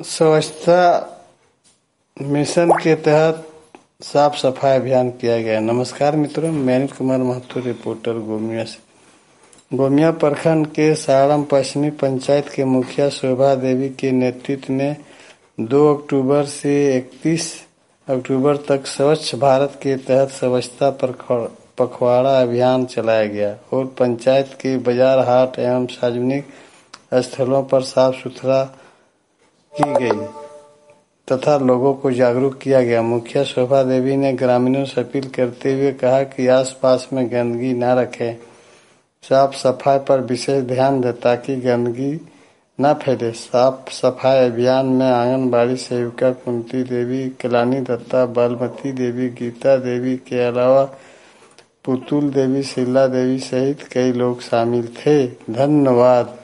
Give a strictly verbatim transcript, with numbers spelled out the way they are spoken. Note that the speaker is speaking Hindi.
स्वच्छता मिशन के तहत साफ सफाई अभियान किया गया। नमस्कार मित्रों, मैं अनिल कुमार महतो, रिपोर्टर गोमिया से। गोमिया प्रखंड के साड़म पश्चिमी पंचायत के मुखिया शोभा देवी के नेतृत्व में दो अक्टूबर से इकतीस अक्टूबर तक स्वच्छ भारत के तहत स्वच्छता पखवाड़ा अभियान चलाया गया और पंचायत के बाजार, हाट एवं सार्वजनिक स्थलों पर साफ सुथरा की गई तथा लोगों को जागरूक किया गया। मुखिया शोभा देवी ने ग्रामीणों से अपील करते हुए कहा कि आसपास में गंदगी न रखें, साफ सफाई पर विशेष ध्यान दें ताकि गंदगी न फैले। साफ सफाई अभियान में आंगनबाड़ी सेविका कुंती देवी, कलानी दत्ता, बालमती देवी, गीता देवी के अलावा पुतुल देवी, शीला देवी सहित कई लोग शामिल थे। धन्यवाद।